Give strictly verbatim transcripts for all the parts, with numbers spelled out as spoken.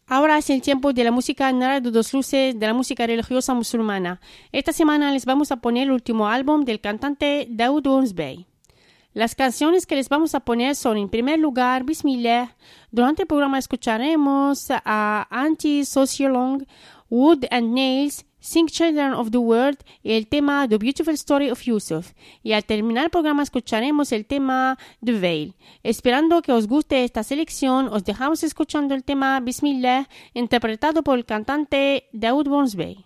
Ahora es el tiempo de la música en Radio Dos Luces, de la música religiosa musulmana. Esta semana les vamos a poner el último álbum del cantante Daoud Wonsbey. Las canciones que les vamos a poner son, en primer lugar, Bismillah. Durante el programa escucharemos a Anti-Socialong, Wood and Nails, Sing Children of the World y el tema The Beautiful Story of Yusuf. Y al terminar el programa escucharemos el tema The Veil. Esperando que os guste esta selección, os dejamos escuchando el tema Bismillah, interpretado por el cantante Daoud Wonsbey.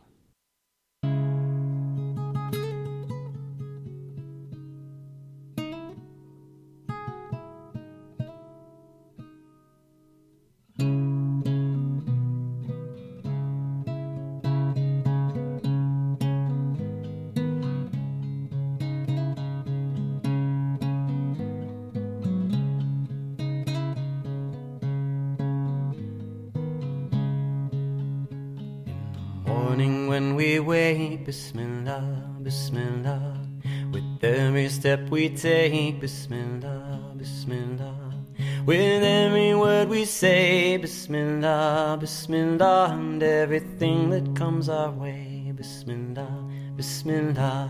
When we wake, Bismillah, Bismillah. With every step we take, Bismillah, Bismillah. With every word we say, Bismillah, Bismillah. And everything that comes our way, Bismillah, Bismillah.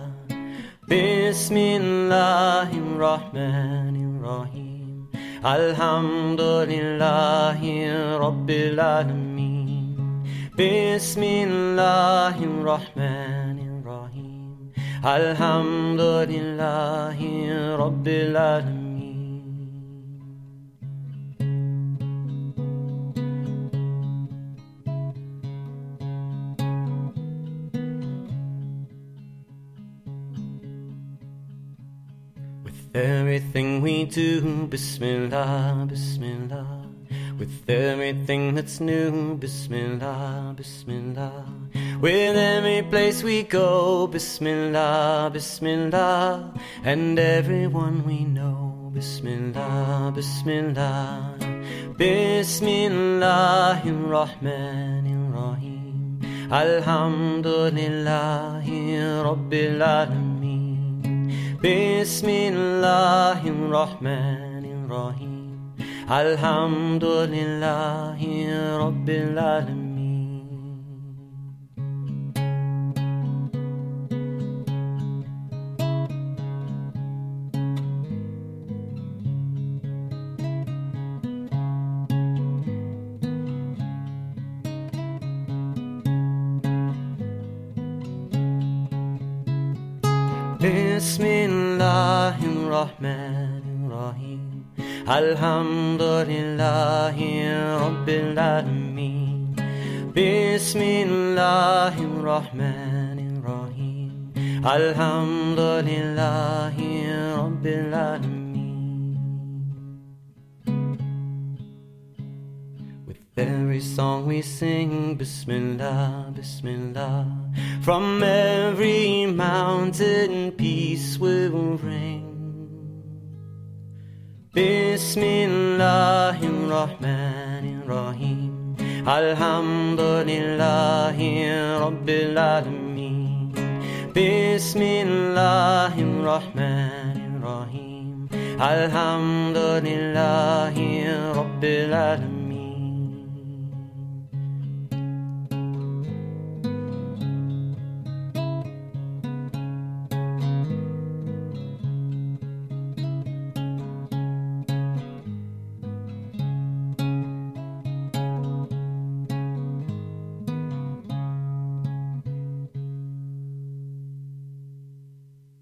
Bismillahirrahmanirrahim. Alhamdulillahi Rabbil Alameen. Bismillahirrahmanirrahim. Alhamdulillahi Rabbil Alameen. With everything we do, Bismillah, Bismillah. With everything that's new, Bismillah, Bismillah. With every place we go, Bismillah, Bismillah. And everyone we know, Bismillah, Bismillah. Bismillahirrahmanirrahim. Alhamdulillahi Rabbil Alameen. Bismillahirrahmanirrahim. Alhamdulillahi Rabbil Alameen. Bismillahirrahmanirrahim. Alhamdulillahi Rabbil Alameen. Bismillahirrahmanirrahim. Alhamdulillahi Rabbil Alameen. With every song we sing, Bismillah, Bismillah. From every mountain peace will ring. Bismillahirrahmanirrahim. Alhamdulillahi Rabbil Alameen. Bismillahirrahmanirrahim. Alhamdulillahi Rabbil Alameen.